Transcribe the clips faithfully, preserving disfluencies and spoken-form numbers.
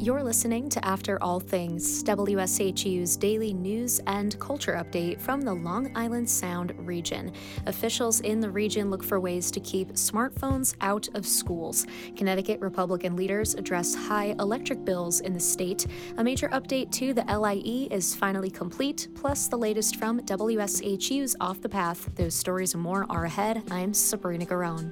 You're listening to After All Things, W S H U's daily news and culture update from the Long Island Sound region. Officials in the region look for ways to keep smartphones out of schools. Connecticut Republican leaders address high electric bills in the state. A major update to the L I E is finally complete, plus the latest from W S H U's Off the Path. Those stories and more are ahead. I'm Sabrina Garone.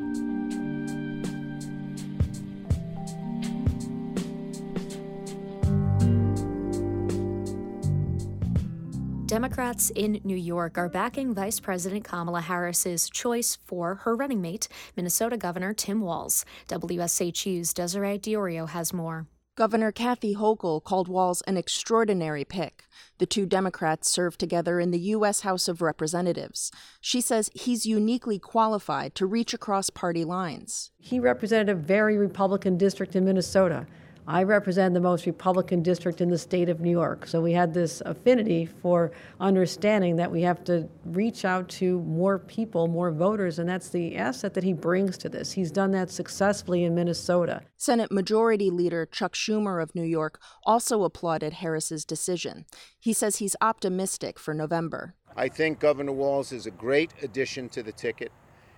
Democrats in New York are backing Vice President Kamala Harris's choice for her running mate, Minnesota Governor Tim Walz. W S H U's Desiree Diorio has more. Governor Kathy Hochul called Walz an extraordinary pick. The two Democrats served together in the U S House of Representatives. She says he's uniquely qualified to reach across party lines. He represented a very Republican district in Minnesota. I represent the most Republican district in the state of New York. So we had this affinity for understanding that we have to reach out to more people, more voters, and that's the asset that he brings to this. He's done that successfully in Minnesota. Senate Majority Leader Chuck Schumer of New York also applauded Harris's decision. He says he's optimistic for November. I think Governor Walz is a great addition to the ticket,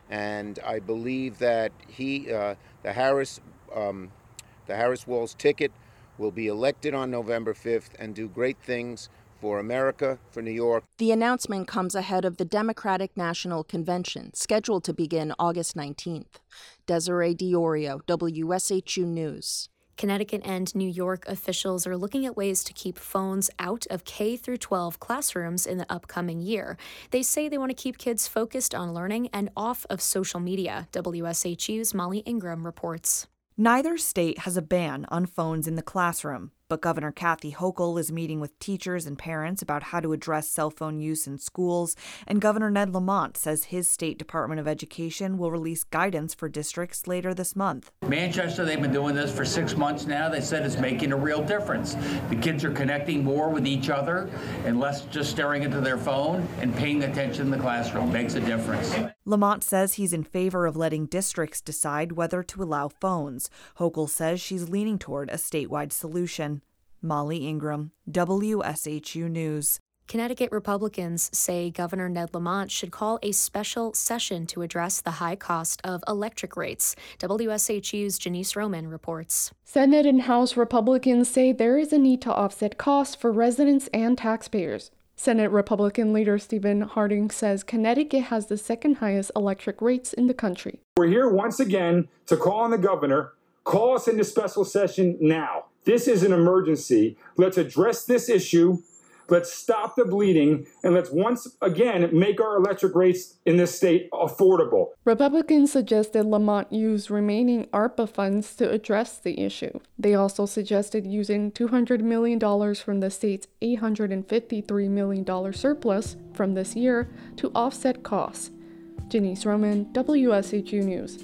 and I believe that he, uh, the Harris, um, The Harris-Walz ticket will be elected on November fifth and do great things for America, for New York. The announcement comes ahead of the Democratic National Convention, scheduled to begin August nineteenth. Desiree Diorio, W S H U News. Connecticut and New York officials are looking at ways to keep phones out of K through twelve classrooms in the upcoming year. They say they want to keep kids focused on learning and off of social media. W S H U's Molly Ingram reports. Neither state has a ban on phones in the classroom, but Governor Kathy Hochul is meeting with teachers and parents about how to address cell phone use in schools, and Governor Ned Lamont says his state Department of Education will release guidance for districts later this month. Manchester, they've been doing this for six months now. They said it's making a real difference. The kids are connecting more with each other and less just staring into their phone and paying attention in the classroom. Makes a difference. Lamont says he's in favor of letting districts decide whether to allow phones. Hochul says she's leaning toward a statewide solution. Molly Ingram, W S H U News. Connecticut Republicans say Governor Ned Lamont should call a special session to address the high cost of electric rates. W S H U's Janice Roman reports. Senate and House Republicans say there is a need to offset costs for residents and taxpayers. Senate Republican leader Stephen Harding says Connecticut has the second highest electric rates in the country. We're here once again to call on the governor. Call us into special session now. This is an emergency. Let's address this issue. Let's stop the bleeding, and let's once again make our electric rates in this state affordable. Republicans suggested Lamont use remaining ARPA funds to address the issue. They also suggested using two hundred million dollars from the state's eight hundred fifty-three million dollars surplus from this year to offset costs. Janice Roman, W S H U News.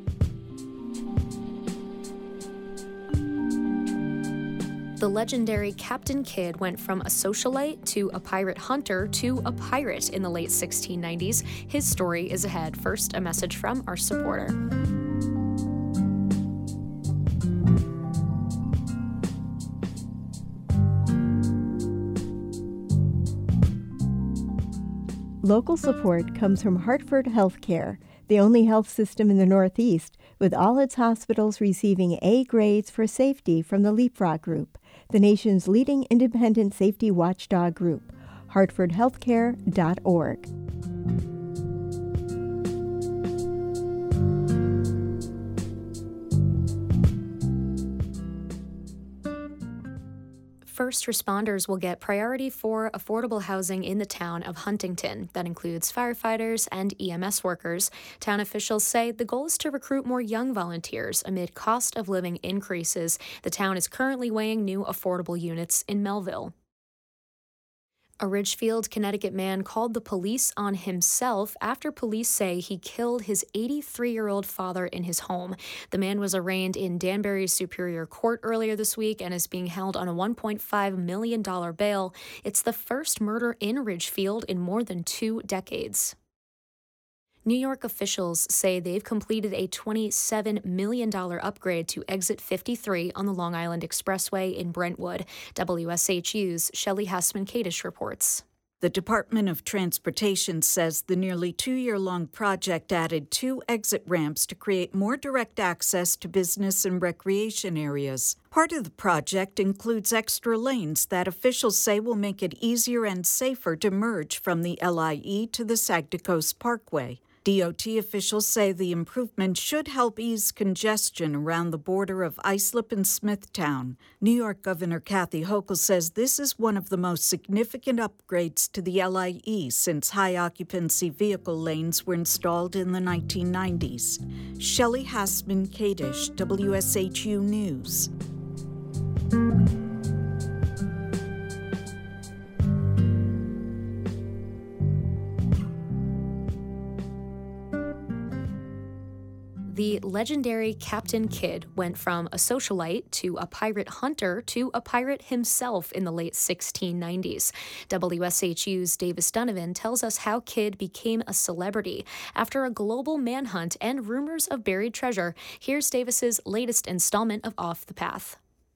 The legendary Captain Kidd went from a socialite to a pirate hunter to a pirate in the late sixteen nineties. His story is ahead. First, a message from our supporter. Local support comes from Hartford Healthcare, the only health system in the Northeast, with all its hospitals receiving A grades for safety from the Leapfrog Group, the nation's leading independent safety watchdog group. hartford healthcare dot org. First responders will get priority for affordable housing in the town of Huntington. That includes firefighters and E M S workers. Town officials say the goal is to recruit more young volunteers amid cost of living increases. The town is currently weighing new affordable units in Melville. A Ridgefield, Connecticut man called the police on himself after police say he killed his eighty-three-year-old father in his home. The man was arraigned in Danbury's Superior Court earlier this week and is being held on a one point five million dollars bail. It's the first murder in Ridgefield in more than two decades. New York officials say they've completed a twenty-seven million dollars upgrade to Exit fifty-three on the Long Island Expressway in Brentwood. W S H U's Shelley Hassman-Kadish reports. The Department of Transportation says the nearly two-year-long project added two exit ramps to create more direct access to business and recreation areas. Part of the project includes extra lanes that officials say will make it easier and safer to merge from the L I E to the Saginaw Coast Parkway. D O T officials say the improvement should help ease congestion around the border of Islip and Smithtown. New York Governor Kathy Hochul says this is one of the most significant upgrades to the L I E since high-occupancy vehicle lanes were installed in the nineteen nineties. Shelley Hassman-Kadish, W S H U News. The legendary Captain Kidd went from a socialite to a pirate hunter to a pirate himself in the late sixteen nineties. W S H U's Davis Donovan tells us how Kidd became a celebrity after a global manhunt and rumors of buried treasure. Here's Davis's latest installment of Off the Path.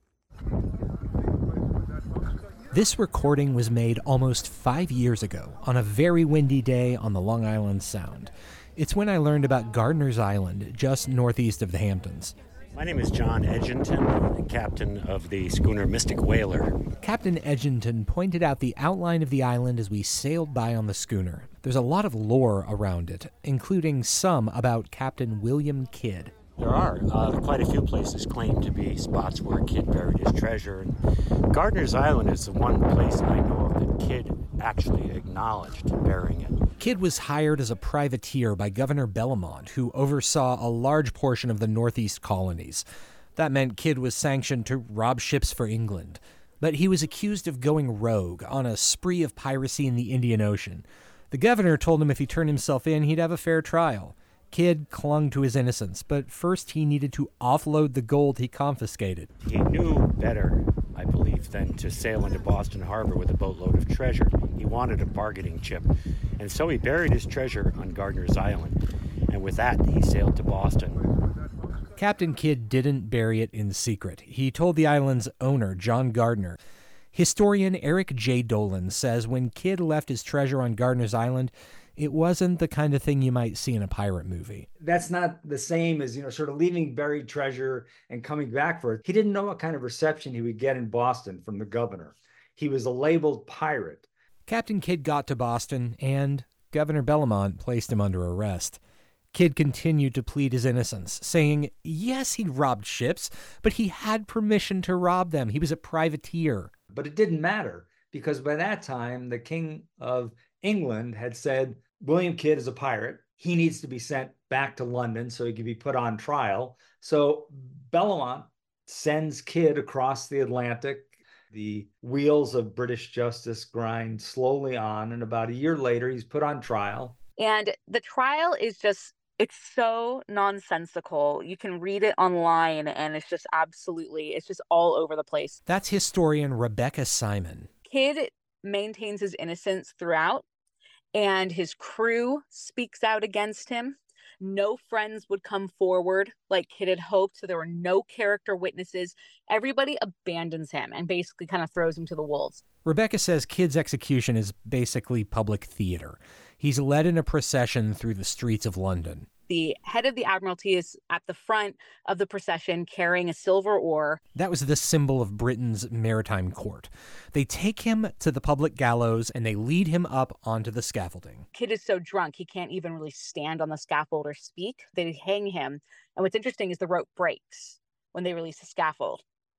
This recording was made almost five years ago on a very windy day on the Long Island Sound. It's when I learned about Gardiner's Island, just northeast of the Hamptons. My name is John Edginton, captain of the schooner Mystic Whaler. Captain Edginton pointed out the outline of the island as we sailed by on the schooner. There's a lot of lore around it, including some about Captain William Kidd. There are uh, quite a few places claimed to be spots where Kidd buried his treasure. And Gardiner's Island is the one place I know of that Kidd actually acknowledged burying it. Kidd was hired as a privateer by Governor Bellamont, who oversaw a large portion of the Northeast colonies. That meant Kidd was sanctioned to rob ships for England. But he was accused of going rogue on a spree of piracy in the Indian Ocean. The governor told him if he turned himself in, he'd have a fair trial. Kidd clung to his innocence, but first he needed to offload the gold he confiscated. He knew better, I believe, than to sail into Boston Harbor with a boatload of treasure. He wanted a bargaining chip, and so he buried his treasure on Gardiner's Island, and with that he sailed to Boston. Captain Kidd didn't bury it in secret. He told the island's owner, John Gardner. Historian Eric J. Dolan says when Kidd left his treasure on Gardiner's Island, it wasn't the kind of thing you might see in a pirate movie. That's not the same as, you know, sort of leaving buried treasure and coming back for it. He didn't know what kind of reception he would get in Boston from the governor. He was a labeled pirate. Captain Kidd got to Boston, and Governor Bellamont placed him under arrest. Kidd continued to plead his innocence, saying, yes, he'd robbed ships, but he had permission to rob them. He was a privateer. But it didn't matter, because by that time, the King of England had said, William Kidd is a pirate. He needs to be sent back to London so he can be put on trial. So Bellamont sends Kidd across the Atlantic. The wheels of British justice grind slowly on, and about a year later, he's put on trial. And the trial is just, it's so nonsensical. You can read it online, and it's just absolutely, it's just all over the place. That's historian Rebecca Simon. Kidd maintains his innocence throughout, and his crew speaks out against him. No friends would come forward like Kidd had hoped, so there were no character witnesses. Everybody abandons him and basically kind of throws him to the wolves. Rebecca says Kidd's execution is basically public theater. He's led in a procession through the streets of London. The head of the Admiralty is at the front of the procession carrying a silver oar. That was the symbol of Britain's maritime court. They take him to the public gallows and they lead him up onto the scaffolding. Kidd is so drunk he can't even really stand on the scaffold or speak. They hang him. And what's interesting is the rope breaks when they release the scaffold.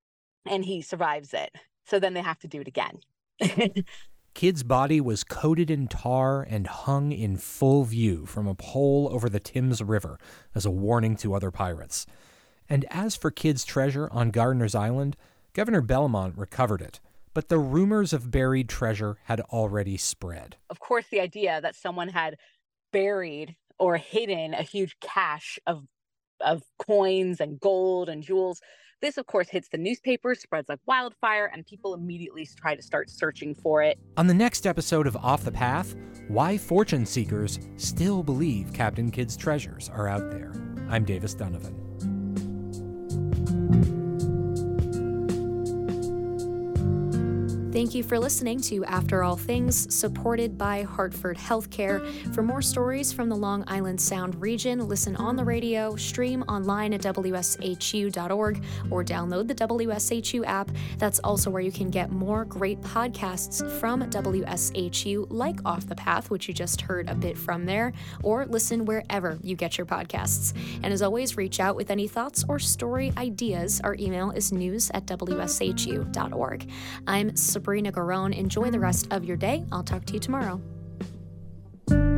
And he survives it. So then they have to do it again. Kidd's body was coated in tar and hung in full view from a pole over the Thames River as a warning to other pirates. And as for Kidd's treasure on Gardiner's Island, Governor Bellamont recovered it, but the rumors of buried treasure had already spread. Of course, the idea that someone had buried or hidden a huge cache of of coins and gold and jewels. This, of course, hits the newspapers, spreads like wildfire, and people immediately try to start searching for it. On the next episode of Off the Path, why fortune seekers still believe Captain Kidd's treasures are out there. I'm Davis Donovan. Thank you for listening to After All Things, supported by Hartford Healthcare. For more stories from the Long Island Sound region, listen on the radio, stream online at W S H U dot org, or download the W S H U app. That's also where you can get more great podcasts from W S H U, like Off the Path, which you just heard a bit from there, or listen wherever you get your podcasts. And as always, reach out with any thoughts or story ideas. Our email is news at W S H U dot org. I'm Sabrina Garone. Enjoy the rest of your day. I'll talk to you tomorrow.